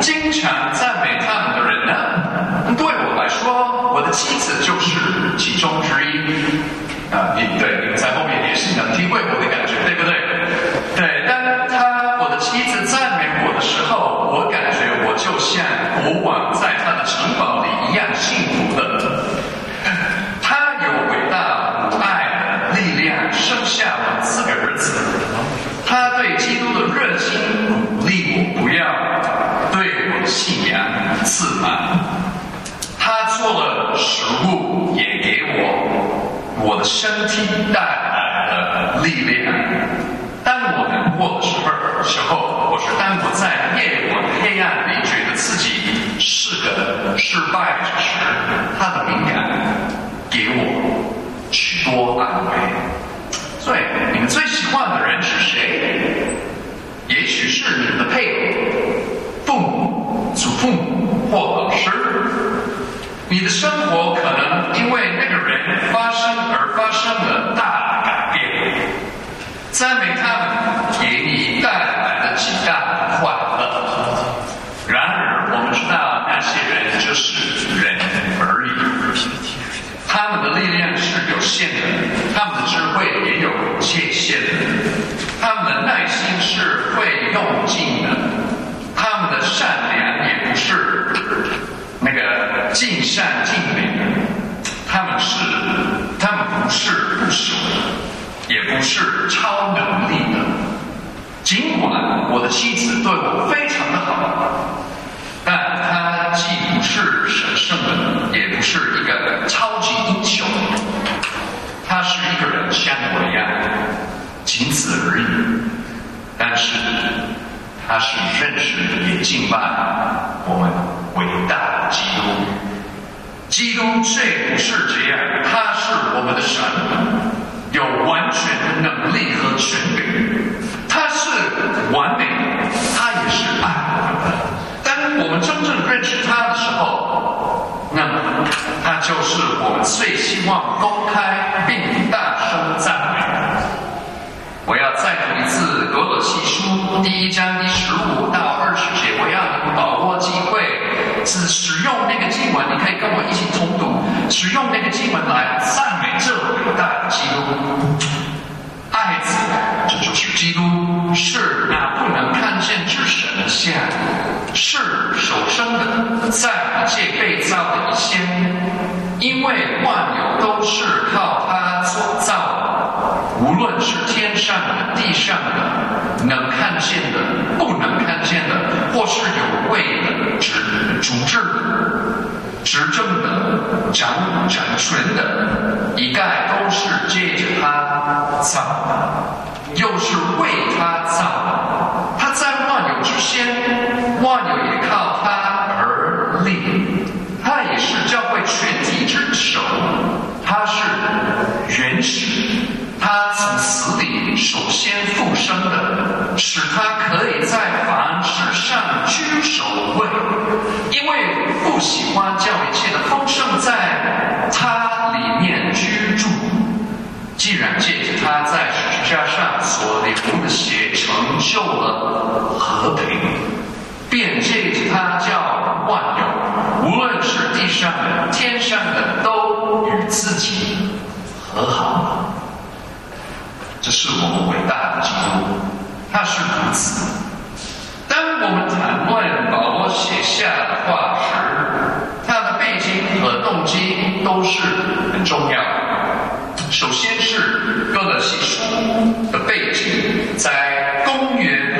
经常赞美他们的人呢？对我来说，我的妻子就是其中之一。你在后面也是能体会我的感觉，对不对？对，当我的妻子赞美我的时候，我感觉我就像国王在他的城堡里一样幸福的。他有伟大无爱的力量，生下了4个儿子。他对基督的热心鼓励我不要对我的信仰自满。他做了食物，也给我的身体带来的力量。当我难过的时候，或是当我在夜晚黑暗里觉得自己是个失败者时，他的灵感给我许多安慰。所以你们最喜欢的人是谁？也许是你们的配偶、父母、祖父母或老师。你的生活可能因为那个人而发生了大改变。赞美他们给你带来了极大的快乐。然而我们知道那些人就是人而已，他们的力量是有限的，他们的智慧也有界限的，他们的耐心是会用尽的，他们的善良也不是那个尽善尽美的，他们不是不朽的，也不是超能力的。尽管我的妻子对我非常的好，但她既不是神圣的，也不是一个超级英雄，她是一个人像我一样，仅此而已。但是她是认识也敬拜我们伟大的基督。基督这不是这样，他是我们的神，有完全的能力和权柄，他是完美的，他也是爱我们的。当我们真正认识他的时候，那么他就是我们最希望公开并大声赞美的。我要再读一次哥罗西书1章15到20节，我要你把握机会，使用那个经文，你可以跟我一起同读，使用那个经文来赞美这伟大的基督。爱子，这就是基督，是那不能看见之神的像，是首生的，在一切被造的以先，因为万有都是靠他所造的，无论是天上的、地上的，能看见的、不能看见的，或是有位的、主治的、执政的、掌权的，一概都是借着他造的，又是为他造的。他在万有之先，万有也靠他而立。他也是教会全体之首，他是原始，他从死里首先复生的，使他可以在凡事上居首位。因为不喜欢叫一切的丰盛在他里面居住，既然借着他在十字架上所流的血成就了和平，便借着他叫万有，无论是地上的、天上的，都与自己和好了。这是我们伟大的基督，他是如此。当我们谈论保罗写下的话时，他的背景和动机都是很重要的。首先是哥罗西书的背景，在公元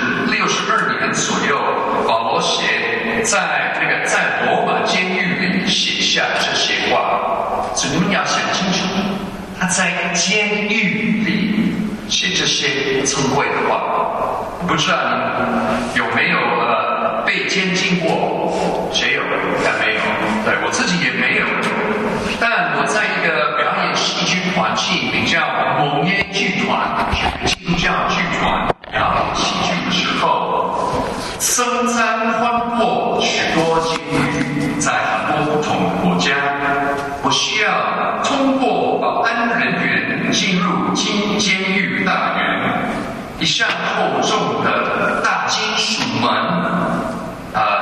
62年左右，保罗在罗马监狱里写下这些话。所以你们要想清楚，他在监狱里写这些聪慧的话。我不知道你们有没有被监禁过？谁有？但没有。对，我自己也没有。但我在一个表演戏剧团体，名叫蒙耶剧团，是基督教剧团，表演戏剧的时候，僧参观过许多监狱，在很多不同的国家。我需要通过保安人员进入监狱大院，一扇厚重的大金属门，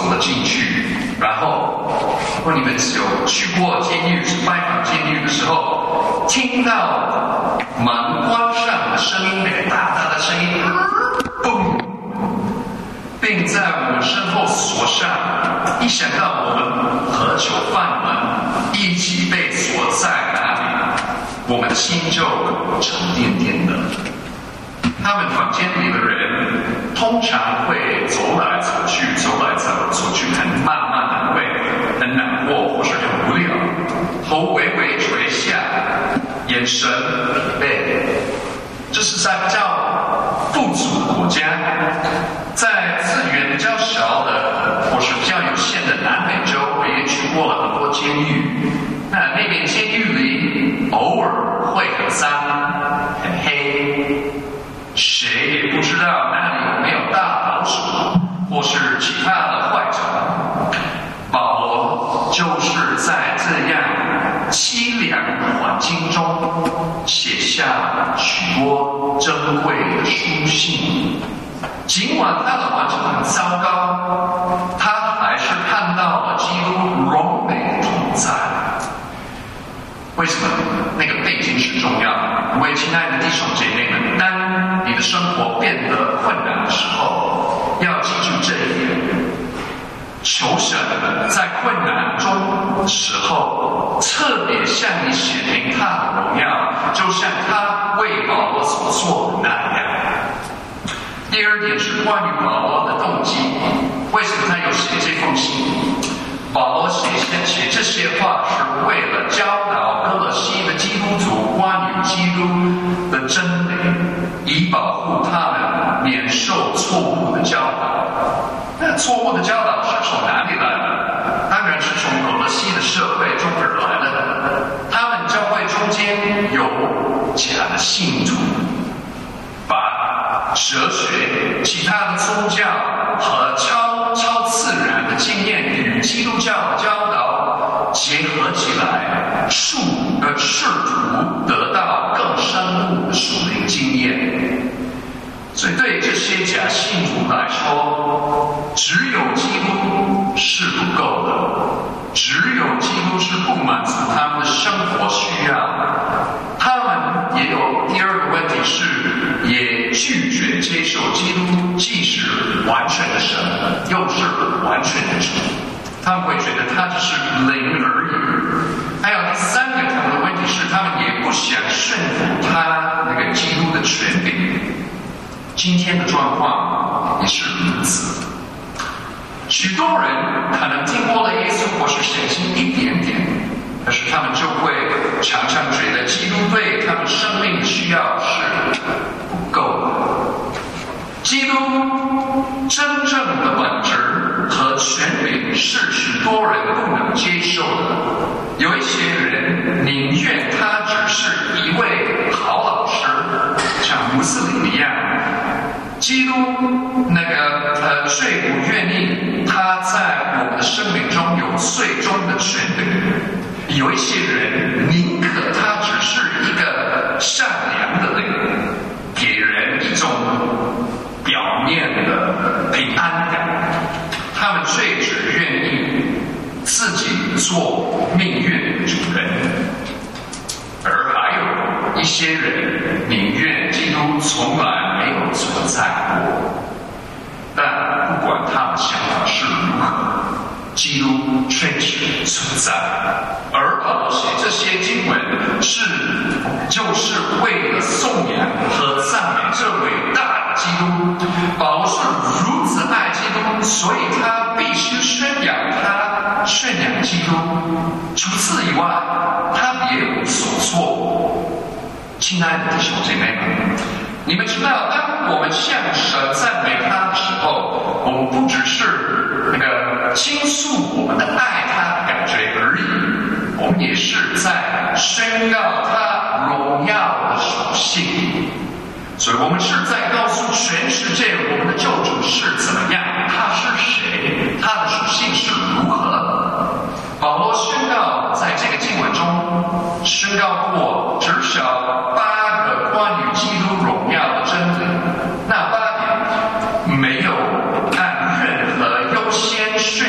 走了进去，然后如果你们有去过监狱、去拜访监狱的时候，听到门关上的声音，那个大大的声音，嘣，并在我们身后锁上。一想到我们和囚犯们一起被锁在那里，我们的心就沉甸甸的。他们房间里的人通常会走来走去，很慢的，会很难过或是很无聊，头微微垂下，眼神疲惫。这是在比较富足的国家，在资源比较少的或是比较有限的南美洲，我也去过了很多监狱。那边监狱里偶尔会很脏、很黑。谁也不知道那里有没有大老鼠或是其他的坏种。保罗就是在这样凄凉的环境中写下许多珍贵的书信。尽管他的环境很糟糕，他还是看到了基督荣美同在。为什么那个背景是重要的？因为亲爱的弟兄姐妹们，当你的生活变得困难的时候，要记住这一点：求神在困难中的时候，特别向你显明他的荣耀，就像他为保罗所做的那样。第二点是关于保罗的动机，为什么他有写这封信？保罗写这些话是为了教导哥罗西的基督徒关于基督的真理，以保护他们免受错误的教导。那错误的教导是从哪里来的？当然是从哥罗西的社会中而来的。他们教会中间有假的信徒，把哲学、其他的宗教和超自然的经验与基督教的教导结合起来，试图得到更深入的属灵经验。所以对这些假信徒来说，只有基督是不够的，只有基督是不满足他们的生活需要。他们也有第二个问题是，也拒绝接受基督既是完全的神，又是完全的主。他们会觉得他只是灵而已。还有第三个，他们的问题是，他们也不想顺服他那个基督的权柄。今天的状况也是如此。许多人可能听过了耶稣或是相信一点点，可是他们就会常常觉得基督对他们生命的需要是不够的。基督真正的本质和权柄是许多人不能接受的。有一些人宁愿他只是一位好老师，像穆斯林一样。基督最不愿意他在我们的生命中有最终的权柄。有一些人宁可他只是一个善良的灵，给人一种表面的平安感。他们只愿意自己做命运的主人。而还有一些人宁愿基督从来没有存在过。但不管他们想法是如何，基督确实存在。而保罗写这些经文就是为了颂扬和赞美这伟大的基督。保罗是如此爱基督，所以他必须宣扬基督。除此以外，他别无所措。亲爱的弟兄姐妹们，你们知道，当我们向神赞美他的时候，我们不只是倾诉我们的爱他的感觉而已，我们也是在宣告他荣耀的属性。所以我们是在告诉全世界，我们的救主是怎么样，他是谁，他的属性是如何。保罗宣告在这个经文中宣告过至少8个关于基督荣耀的真理。那8点没有按任何优先顺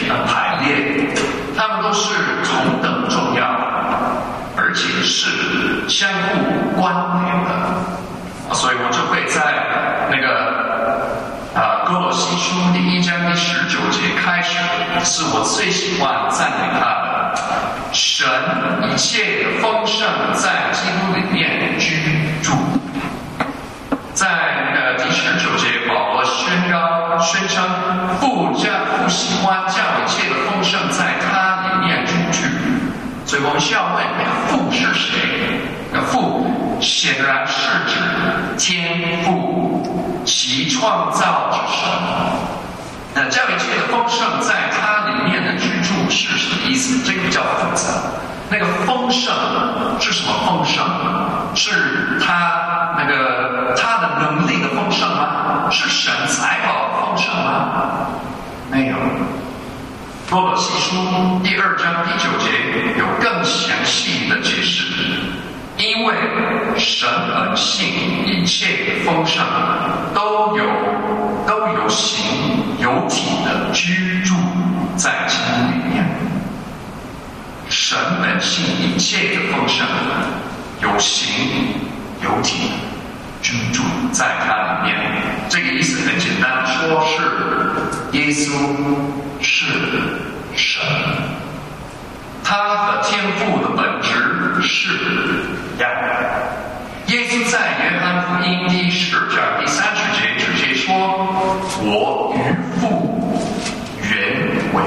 排列，它们都是同等重要，而且是相互关联的。所以我就会在那个哥罗西书第1章第19节开始，是我最喜欢赞美他的。神一切的丰盛在基督里面居住。在第19节，保罗宣称父喜欢将一切的丰盛在他里面住居。所以我们需要问，父是谁？那父显然是指天父，其创造之神。那将一切的丰盛在他里面的居住是什么意思？这个比较复杂。那个丰盛是什么丰盛？是他的能力的丰盛吗？是神财宝的丰盛吗？没有。哥罗西书第2章第9节有更详细的解释，因为神本性一切丰盛都有形有体的居住在基督里面。神本性一切的丰盛有形有体居住在他里面。这个意思很简单，说是耶稣是神，他和天父的本质是一样的。耶稣在约翰福音第10章第30节直接说：“我与父原为。”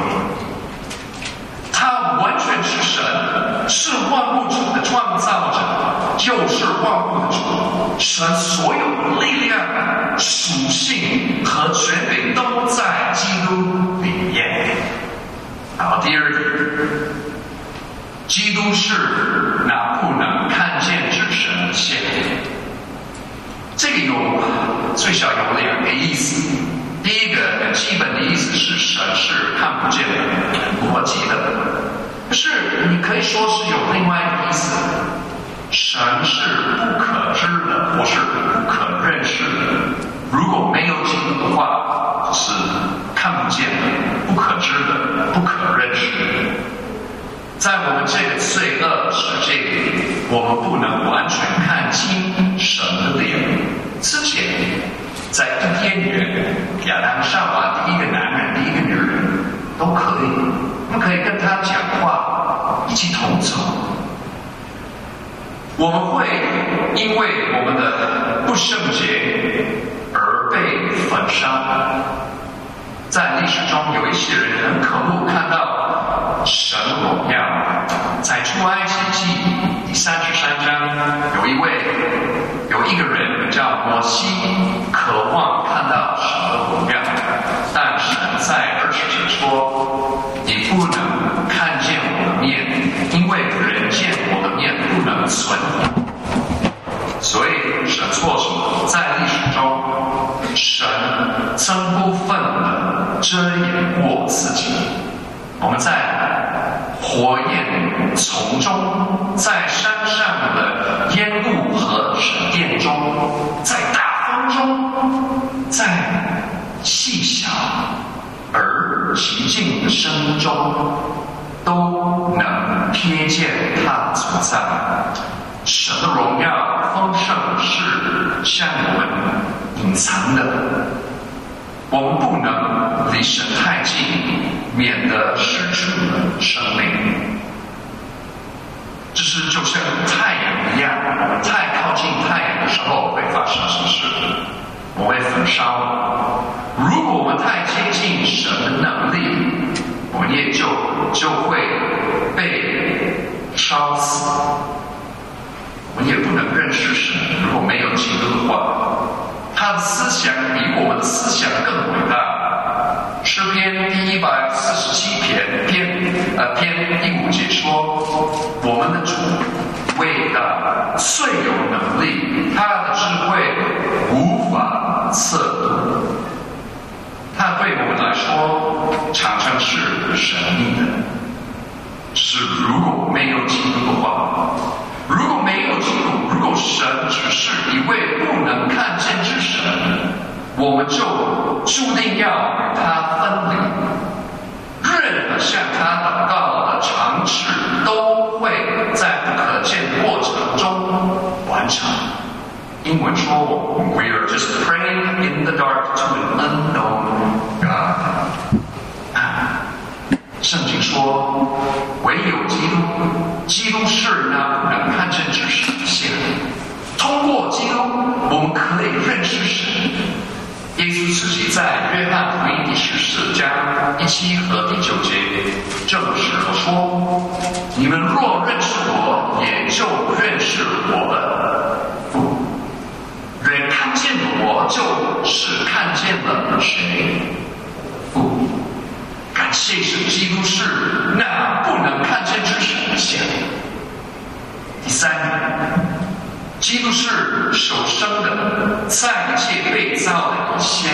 他完全是神，是万物主的创造者，又是万物的主。神所有的力量、属性和权柄都在基督里面。然后第二点，基督是那不能看见之神的显明。这个最少有2个意思。第一个基本的意思是神是看不见的、逻辑的，可是你可以说是有另外一个意思，神是不可知的，或是不可认识的。如果没有基督的话，是看不见的、不可知的、不可认识的。在我们这个罪恶世界里，我们不能完全看清神的脸。之前在伊甸园，亚当夏娃第一个男人、第一个女人都可以，我们可以跟他讲话，一起同走。我们会因为我们的不圣洁而被焚烧。在历史中，有一些人很可恶，看到神的荣耀。在出埃及记第33章，有一个人叫摩西，渴望看到神的荣耀，但神在20节说：“你不能看见我的面，因为人见我的面不能存活。”所以神做什么？在历史中，神曾不分的遮掩过自己。我们在火焰丛中，在山上的烟雾和闪电中，在大风中，在细小而极静的声音中，都能瞥见他的存在。神的荣耀丰盛是向我们隐藏的，我们不能离神太近，免得失去了生命。这是就像太阳一样，我们太靠近太阳的时候会发生什么事？我会焚烧。如果我们太接近神的能力，我们也就会被烧死。我们也不能认识神。如果没有基督的话，他的思想比我们的思想更伟大。诗篇第147篇第5节说：“我们的主伟大，最有能力，他的智慧无法测度。”他对我们来说常常是神秘的。是如果没有基督的话，如果没有基督，如果神只是一位不能看见之神，我们就注定要与他分离。任向他祷告的常事，都会在不可见的过程中完成。英文说 ，We are just praying in the dark to an unknown God。圣经说，唯有基督，基督是那不能看见之实现。通过基督，我们可以认识神。耶稣自己在约翰福音第14章第7和第9节这么说：“你们若认识我，也就认识我的父。人看见了我，就是看见了谁？父。感谢神，基督是那不能看见之实现。第三，基督是首生的，在一切被造的以先。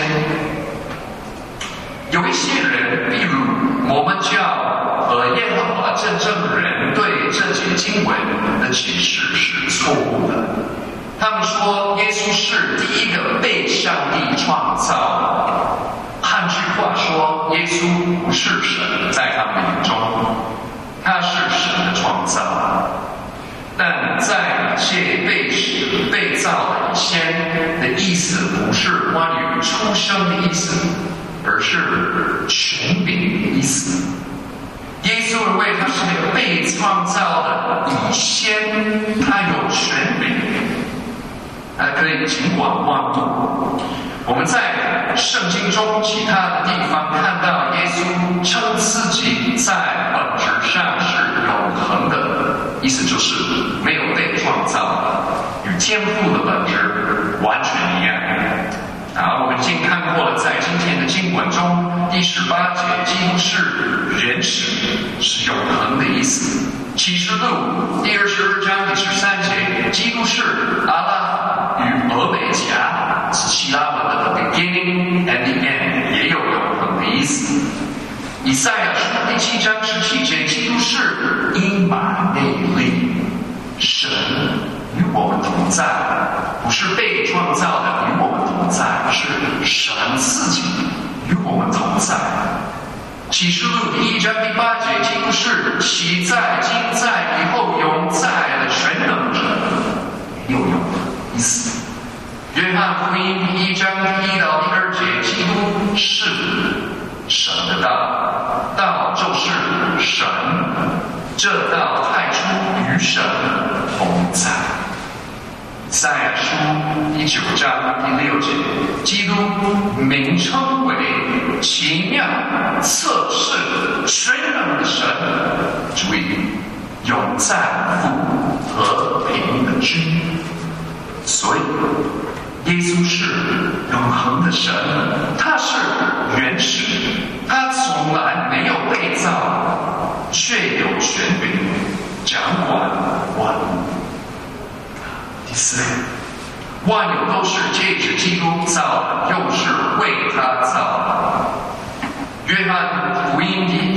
有一些人，例如摩门教和耶和华见证人，对这节经文的解释是错误的。他们说耶稣是第一个被上帝创造的。换句话说，耶稣不是神，在他们眼中，他是神的创造。但在一切被造的以先的意思，不是关于出生的意思，而是权柄的意思。耶稣认为他是那个被创造的以先，他有权柄，他可以尽管万物。我们在圣经中其他的地方看到耶稣称自己在本质上是永恒的，意思就是没有被创造的，与天父的本质完全一样。我们已经看过了，在今天的经文中第18节，基督是原始，是永恒的意思。启示录第22章第13节，基督是阿拉与俄美甲，是希腊文的 the beginning and the end， 也有永恒的意思。以赛亚书第7章17节，基督是以马内利，神与我们同在，不是被创造的与我们同在，是神自己与我们同在。启示录第1章第8节，基督是其在、今在、以后永在的全能者，也有永恒的意思。约翰福音第1章第1到第2节，基督是神的道，道就是神，这道太初与神同在。赛亚书第9章第6节，基督名称为奇妙、测试、全能的神，注意永在父和平的君。所以耶稣是永恒的神，他是原始，他从来没有被造，却有权柄掌管万物。第四，万有都是借着基督造的，又是为他造的。约翰福音第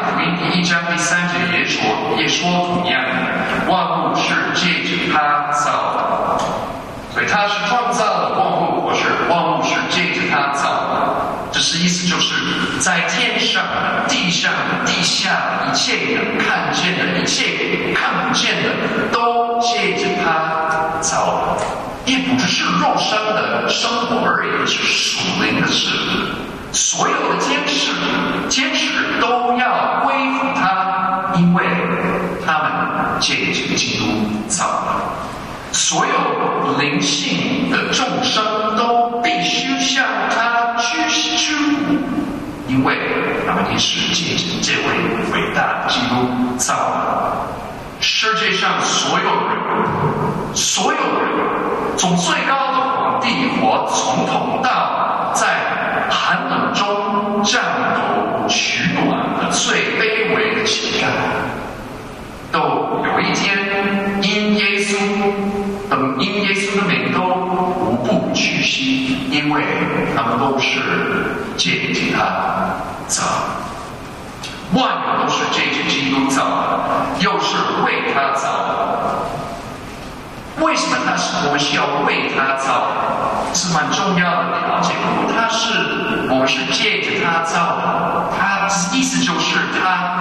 1章第3节也说同样，万物是借着他造的。所以他是创造的万物，或是万物是借着他造的。这是意思，就是在天上、地上、地下，一切能看见的，一切看不见的，都借着他造的。也不只是肉身的生活而已，是属灵的事。所有的天使都要归服他，因为他们借着基督造的。所有灵性的众生都必须向他屈服，因为他们也是借着这位伟大的基督造的。世界上所有人，从最高的皇帝或总统到在寒冷中战斗取暖的最卑微的乞丐，都有一天因耶稣的名都无不屈膝，因为他们都是借着他造的。万有都是借着基督造的，又是为他造的。为什么我们需要为他造的？是蛮重要的了解。我们是借着他造的，他意思就是他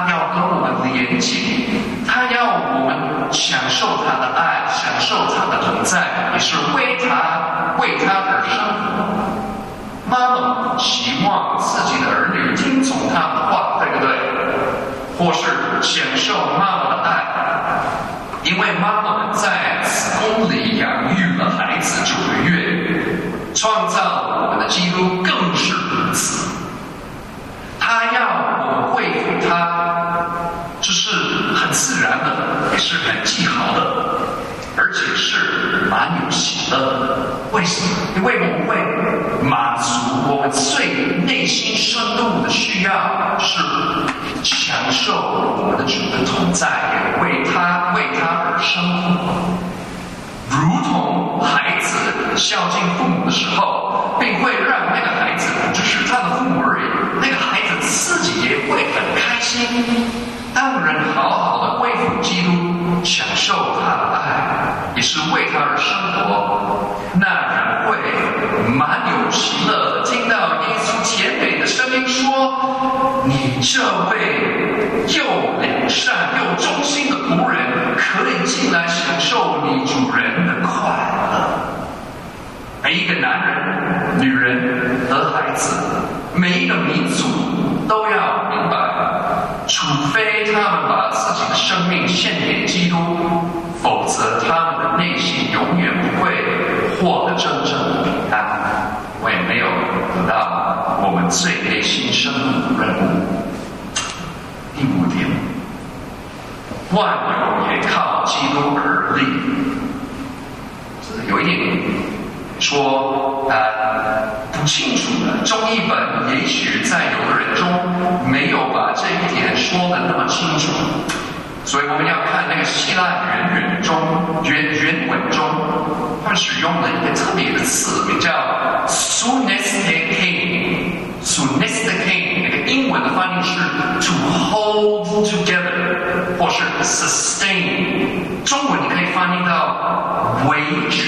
在，也是为他而生活。妈妈期望自己的儿女听从他们的话，对不对？或是享受妈妈的爱，因为妈妈在子宫里养育了孩子9个月，创造我们的基督更是如此。他要我们跪服他，这是很自然的，也是很记好的，而且是蛮有喜乐的。为什么？因为我们会满足我们最内心深度的需要，是享受我们的主的同在，也为他而生活。如同孩子孝敬父母的时候，并会让那个孩子不只是他的父母而已，那个孩子自己也会很开心。当人好好的归服基督，享受他的爱，也是为他而生活，那人会蛮有喜乐的听到耶稣甜美的声音说：“你这位又良善又忠心的仆人，可以进来享受你主人的快乐。”每一个男人、女人和孩子，每一个民族都要明白，除非他们把自己的生命献给基督，否则他们的内心永远不会获得真正的平安，我也没有得到我们最内心深处的任务。第5点，万有也靠基督而立。这有一点说不清楚的，中译本也许在有的人中没有把这一点说的那么清楚，所以我们要看那个希腊原文中，他们使用了一个特别的词，名叫 sunestake， 那个英文的翻译是 to hold together， 或是 sustain， 中文你可以翻译到维持。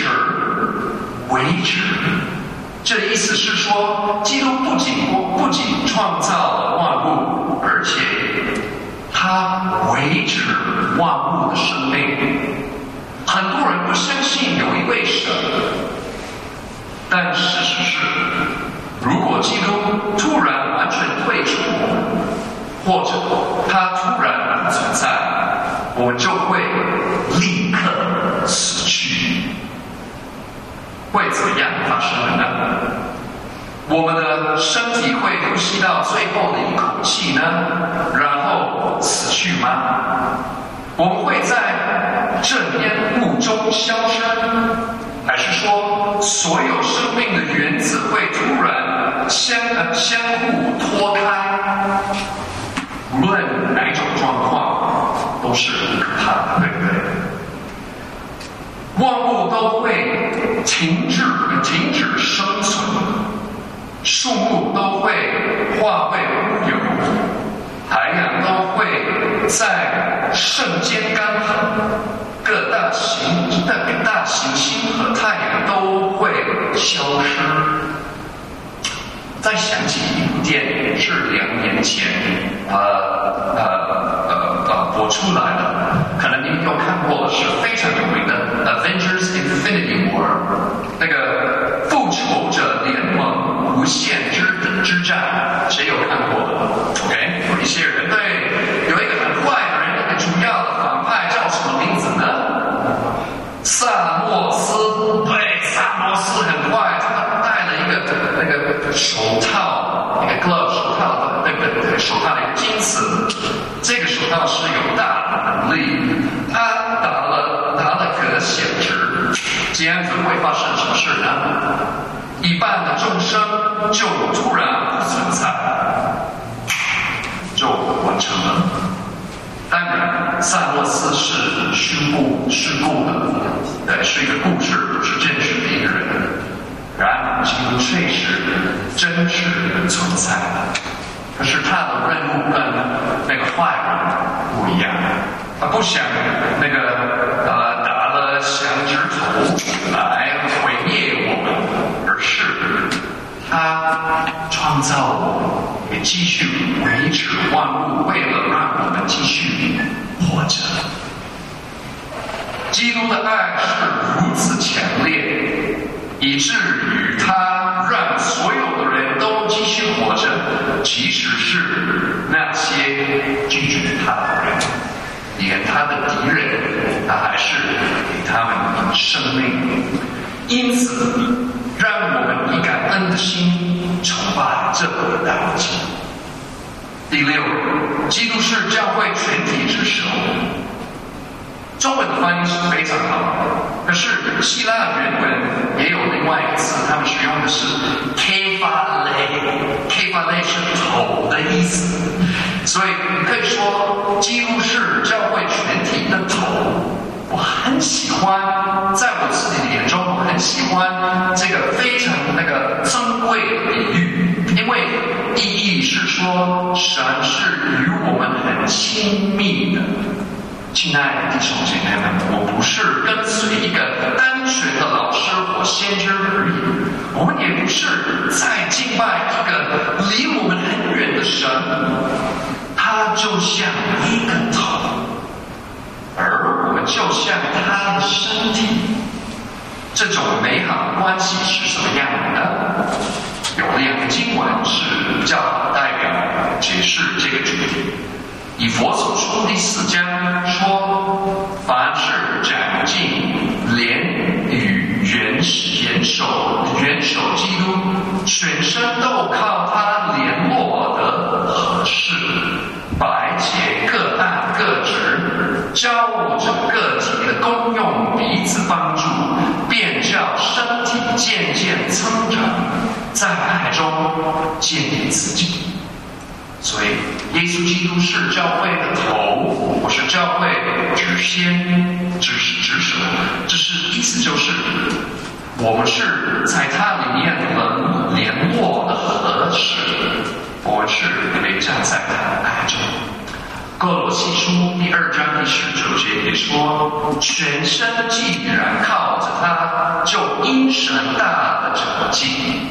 这意思是说，基督不仅创造了万物，而且他维持万物的生命。很多人不相信有一位神，但事实是，如果基督突然完全退出我们，或者他突然不存在，我们就会立刻死去。会怎么样发生的呢？我们的身体会呼吸到最后的一口气呢，然后死去吗？我们会在这烟雾中消失，还是说所有生命的原子会突然相互脱开？无论哪种状况，都是很可怕的，对不对？万物都会停止生存，树木都会化为乌有，海洋都会在瞬间干涸，各大行星和太阳都会消失。再想起一部电影是2年前播出来的，可能您有看过，是非常有名的 Avengers Infinity War， 那个复仇者联盟无限之战，谁有看过的 ？OK， 有一些人对有一个很坏的人，那个主要的反派叫什么名字呢？萨诺斯。对，萨诺斯很坏，他戴了一个那个手套，那个 glove 手套的那个手套的金子，这个手套是有大能力，他打了个响指，这样子会发生什么事呢？一半的众生就突然不存在，就完成了。当然，萨诺斯是事故的，是一个故事，是真实的一个人。然而，基督确实真实的存在，可是他的任务跟那个坏人不一样，他不想那个打了响指头来毁灭我们，而是他创造我们，也继续维持万物，为了让我们继续活着。基督的爱是如此强以至于他让所有的人都继续活着，即使是那些拒绝他的人，连他的敌人，他还是给他们生命。因此，让我们以感恩的心崇拜这位大王。第六，基督是教会全体之首。中文的翻译是非常好，可是希腊原文也有另外一个词，他们使用的是 kephale，kephale 是头的意思，所以可以说基督是教会全体的头。我很喜欢，在我自己的眼中，我很喜欢这个非常尊贵的比喻，因为意义是说神是与我们很亲密的。亲爱的弟兄姐妹们，我不是跟随一个单纯的老师或先知而已，我们也不是在敬拜一个离我们很远的神，他就像一个头，而我们就像他的身体。这种美好的关系是什么样的呢？有两个经文是比较代表解释这个主题。以弗所书第4章说，凡是长进连与元首基督，全身都靠他联络的合适，百节各按各职，交着个体的功用，彼此帮助，便叫身体渐渐增长，在爱中建立自己。所以，耶稣基督是教会的头，我是教会之先、之首。这是意思就是，我们是在它里面能联络的合适，我们是可以站在他的爱中。哥罗西书第2章第19节也说，全身既然靠着他，就因神大的长进。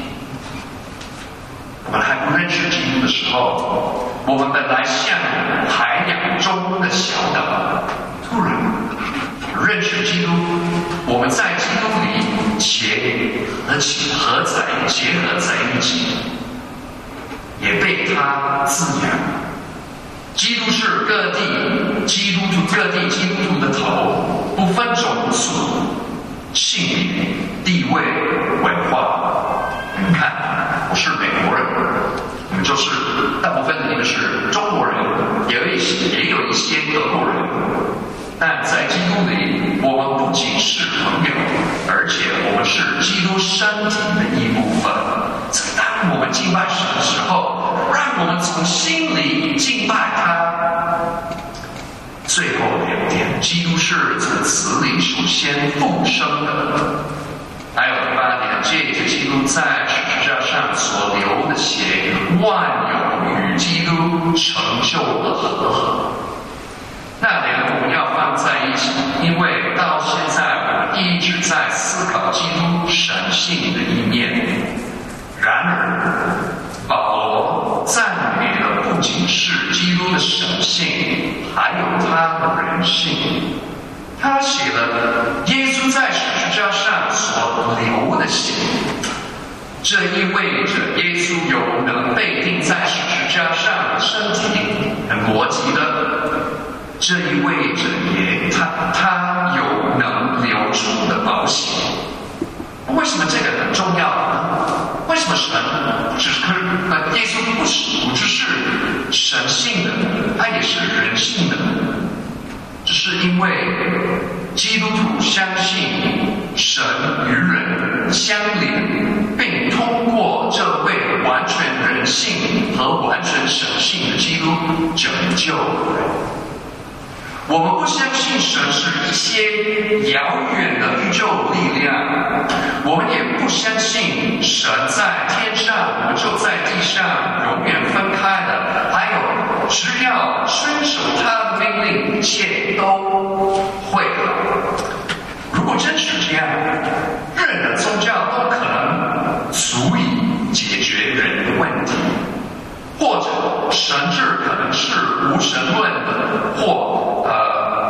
我们还不认识基督的时候，我们本来像海洋中的小岛，突然认识基督，我们在基督里结合在一起，也被他滋养。基督是各地基督徒的头，不分种族、性别、地位、文化。你看，我是美国人，你们就是大部分的你们是中国人，也有一些德国人，但在基督里，我们不仅是朋友，而且我们是基督身体的一部分。当我们敬拜神的时候，让我们从心里敬拜他。最后2点，基督是从死里首先复生的。还有第8点，借着基督在十字架上所流的血，万有与基督成就了和合。那两个我们要放在一起，因为到现在我们一直在思考基督神性的一面。然而，保罗赞美的不仅是基督的神性，还有他的人性。他写了耶稣在十字架上所流的血，这意味着耶稣有能被钉在十字架上的身体，很逻辑的。这意味着他有能流出的宝血。为什么这个很重要呢？为什么神耶稣不只是神性的，他也是人性的？这是因为基督徒相信神与人相连，并通过这位完全人性和完全神性的基督拯救人。我们不相信神是一些遥远的宇宙力量，我们也不相信神在天上，我们就在地上永远分开的。还有，只要遵守他的命令，一切都会好。如果真是这样，任何宗教都可能足以解决人的问题，或者神智可能是无神论的，或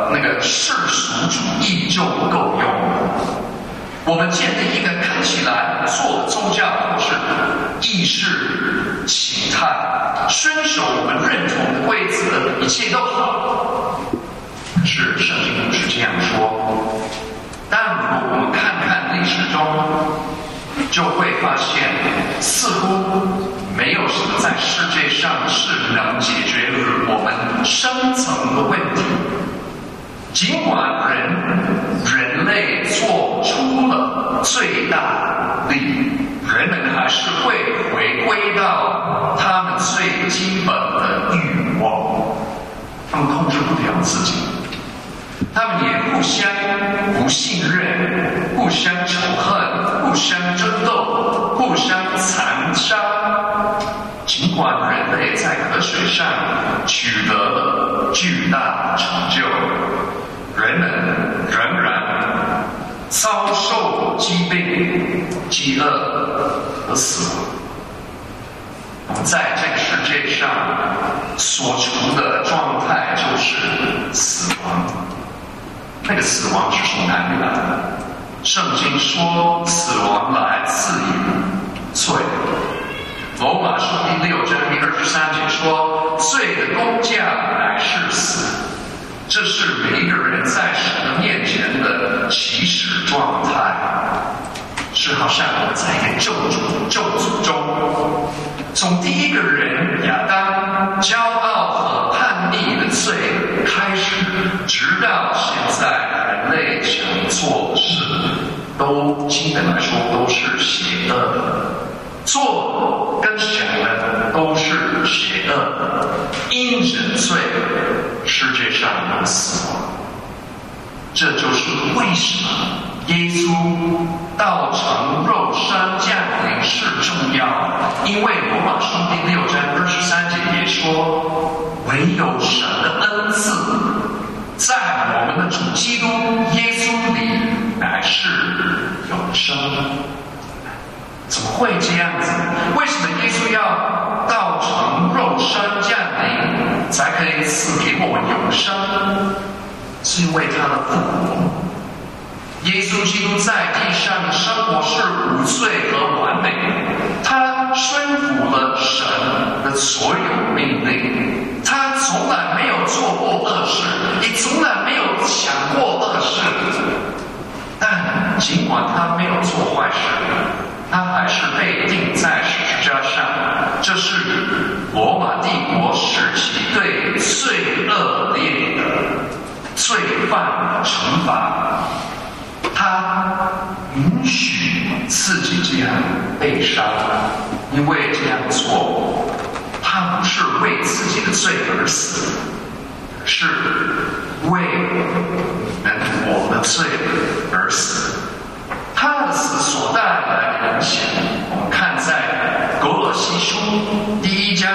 世俗主义就不够用了。我们建立一个看起来事情态，遵守我们认同的规则，一切都好。可是圣经不是这样说。但如果我们看看历史中，就会发现，似乎没有什么在世界上是能解决我们深层的问题。尽管人类做出了最大力，人们还是会回归到他们最基本的欲望。他们控制不了自己，他们也互相不信任，互相仇恨，互相争斗，互相残杀。尽管人类在科学上取得了巨大的成就，人们仍然遭受疾病、饥饿和死亡。我们在这个世界上所处的状态就是死亡。那个死亡是从哪里来的？圣经说，死亡来自于罪。罗马书第6章第23节说，罪的工价乃是死。这是每一个人在神面前的起始状态，是好像我在一个咒诅中，从第一个人亚当骄傲和叛逆的罪开始，直到现在人类想做事，都基本来说都是邪恶的，做跟想的都是邪恶的，因着罪，世界上有死亡。这就是为什么耶稣道成肉身降临是重要，因为罗马书第6章23节也说，唯有神的恩赐在我们的主基督耶稣里乃是永生。怎么会这样子？为什么耶稣要道成肉身降临，才可以赐给我们永生？是因为他的复活。耶稣基督在地上的生活是无罪和完美，他顺服了神的所有命令，他从来没有做过恶事，也从来没有想过恶事。但尽管他没有做坏事，他还是被钉在十字架上。这是罗马帝国时期对最恶劣的罪犯的惩罚。他允许自己这样被杀，因为这样做，他不是为自己的罪而死，是为我的罪而死。他的死所带来的影响，我们看在狗罗西书第1章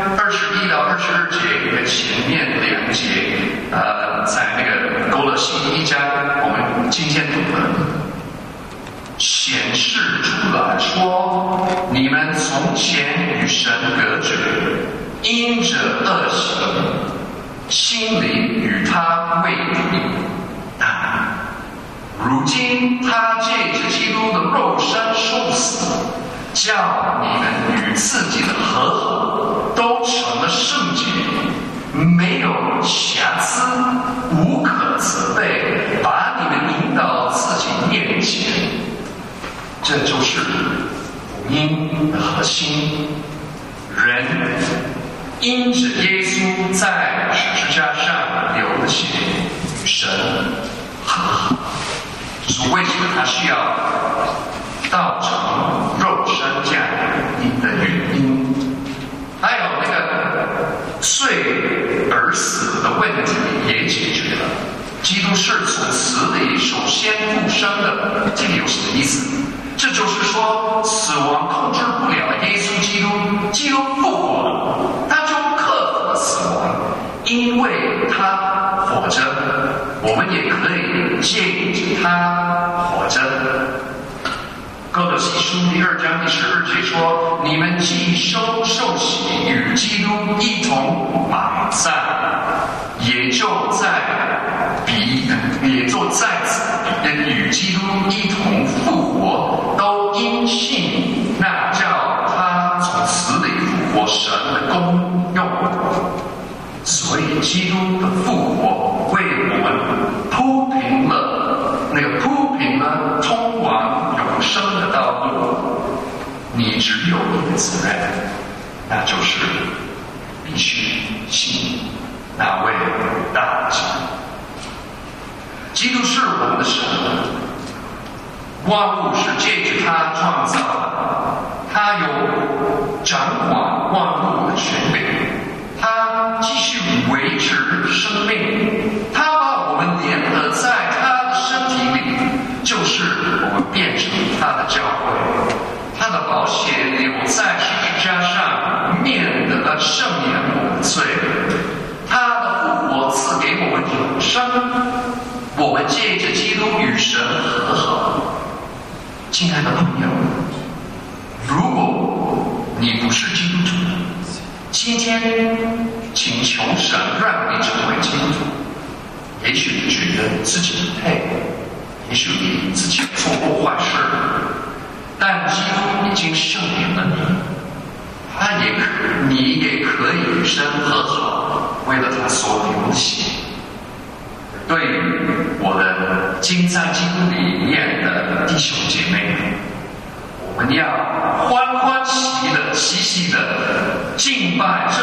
21到22节跟前面2节，在那个狗罗西第1章，我们今天读的，显示出来说，你们从前与神隔绝，因着恶行，心里与他为敌。如今他借着基督的肉身受死，叫你们与自己的和合都成了圣洁，没有瑕疵，无可责备，把你们引到自己面前。这就是福音的核心。人因着耶稣在十字架上流的血，与神和合。是为什么他需要道成肉身降临的原因？还有那个罪而死的问题也解决了。基督是从死里首先复生的，这个有什么意思？这就是说，死亡控制不了耶稣基督，基督复活了，他就克服了死亡，因为他活着，我们也可以借着他活着。哥罗西书第2章第12节说：“你们既受洗，与基督一同埋葬，也就在此与基督一同复活，都因信那叫他从基督的复活为我们铺平了通往永生的道路，你只有一个责任，那就是必须信那位大基督。基督是我们的神，万物是借着他创造的，他有掌管万物的权柄，他继续维持生命，他把我们联合在他的身体里，就是我们变成他的教会。他的宝血流在十字架上，赦免我们的罪。他的复活赐给我们永生，我们借着基督与神和好。亲爱的朋友，如果你不是基督徒，今天请求神让你成为基督徒。也许你觉得自己不配，也许你自己做过坏事，但基督已经赦免了你，你也可以与神和好，为了他所流的血。对于我的今在基督里面的弟兄姐妹，我们要欢欢喜喜的敬拜